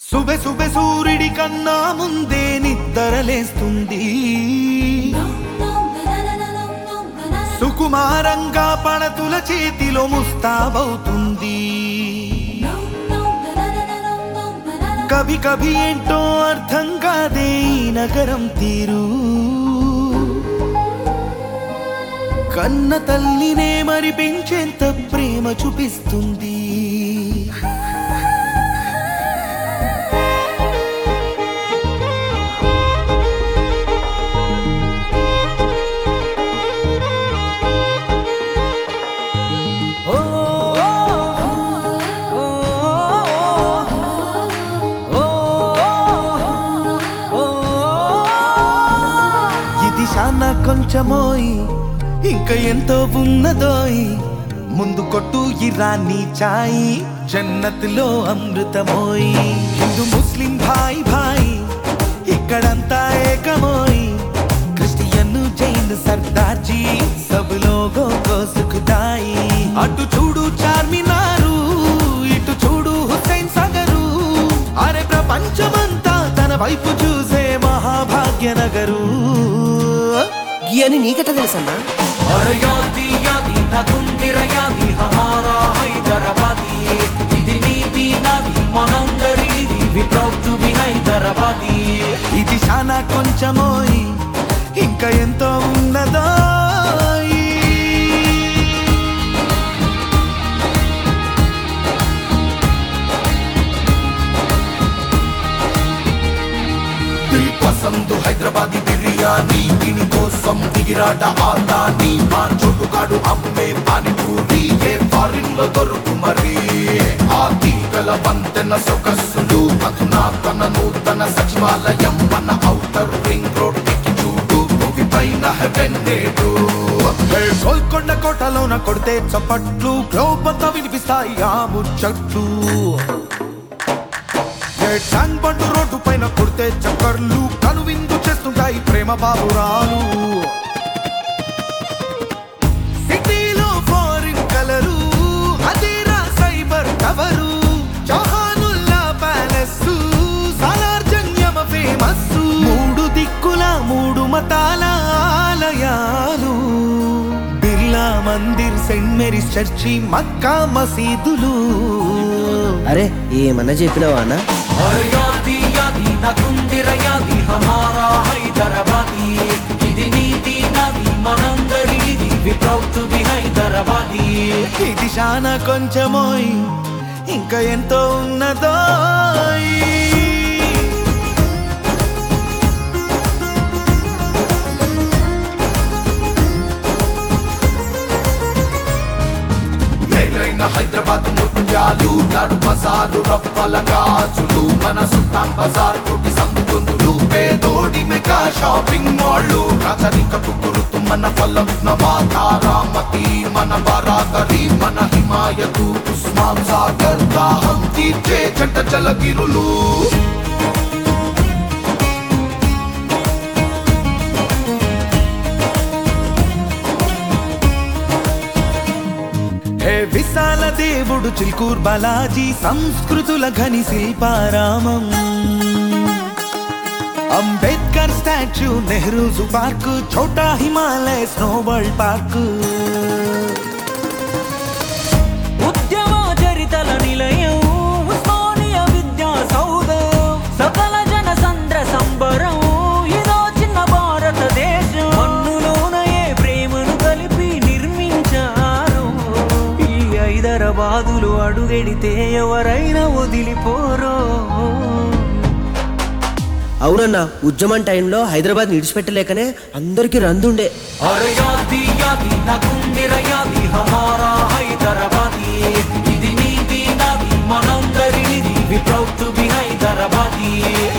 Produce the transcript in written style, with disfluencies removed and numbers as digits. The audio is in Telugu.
సుబె సుబె సూర్యుడి కన్నా ముందే నిద్రలేస్తుంది. సుకుమారంగా పడతుల చేతిలో ముస్తాబవుతుంది. కభి కభి ఏంటో అర్థం కాదే ఈ నగరం తీరు. కన్న తల్లినే మరిపించేంత ప్రేమ చూపిస్తుంది. ఇది శానా కొంచెమోయ్, ఇంకా ఎంతో ఉన్నదోయ్. ముందు కొట్టు ఇరానీ చాయ్, జన్నత్లో అమృతమోయ్. హిందూ ముస్లిం భాయ్ భాయ్ ఇక్కడంతా ఏకమోయ్. క్రిస్టియన్ జైన్ సర్దార్జీ సబ్ లోగో కో సుఖదాయి. అటు చూడు చార్మినారు, ఇటు చూడు హుస్సేన్ సాగరు. అరే ప్రపంచమంతా తన వైపు చూసే మహాభాగ్య నగరు. అని నీకట తెలుసన్నా? ఇది శానా కొంచెమోయ్, ఇంకా ఎంతో ఉన్నదో. పసందు హైదరాబాదీ బిర్యానీ, దీని కోసం దిగిరాట ఆదాని. మా చోటుగాడు అమ్మే పానీపూరి ఏ ఫారిన్ లో దొరుకు మరి. ఆ తీగల వంతెన సొగస్సులు అధునాతన నూతన సచివాలయం. మన ఔటర్ రింగ్ రోడ్ ఎక్కి చూడు, భూమి పైన హెవెన్ నేడు. గోల్కొండ కోటలోన కొడితే చప్పట్లు, గ్లోబ్ అంతా వినిపిస్తాయి ఆ ముచ్చట్లు. ట్యాంక్ బండ్ రోడ్డు పైన కొడితే చక్కర్లు, కనువిందు చేస్తుంటాయి ప్రేమ బాబురాలు. సిటీలో ఫారిన్ కలరు, అదేరా సైబర్ టవరు. జహానుల్లా ప్యాలెస్, సాలార్ జంగమ ఫేమస్. మూడు దిక్కుల మూడు మతాల ఆలయాలు. Birla Mandir, Saint Mary's church, Mecca మసీదులు. అరే ఏమన్నా చెప్పినావా అన్న? ఇది శానా కొంచెమోయ్, ఇంకా ఎంతో ఉన్నదో. హైదరాబాద్ ముత్యాలు, నడు బజారు రప్పల గాజులు. మన సుల్తాన్ బజార్ తోటి సందులు, పేదోడి మెగా షాపింగ్ మాళ్ళు. రాజరికపు గురుతు మన ఫలక్నమా, తారామతి మన బరాదరి. మన హిమాయతు ఉస్మాన్ సాగర్, దాహం తీర్చే జంట జలగిరులు. హే విశాల దేవుడు చిల్కూర్ బాలాజీ, సంస్కృతుల ఘని Shilparamam. Ambedkar statue, Nehru zoo park, ఛోటా హిమాలయ స్నో వరల్డ్ పార్క్. ఉద్యమ చరితల నిలయం, ఉస్మానియా విద్యా సౌధం. సకల జన సంద్ర సంబరం, ఇదో చిన్న భారతదేశం. మన్నులోనయే ప్రేమను కలిపి నిర్మించారు. ఈ హైదరాబాదులో అడుగెడితే ఎవరైనా వదిలిపోరో. అవునన్నా, ఉద్యమం టైంలో హైదరాబాద్ విడిచిపెట్టలేకనే అందరికి రందుండే. ఇది నీది నాది మనందరిది, we proud to be Hyderabadi.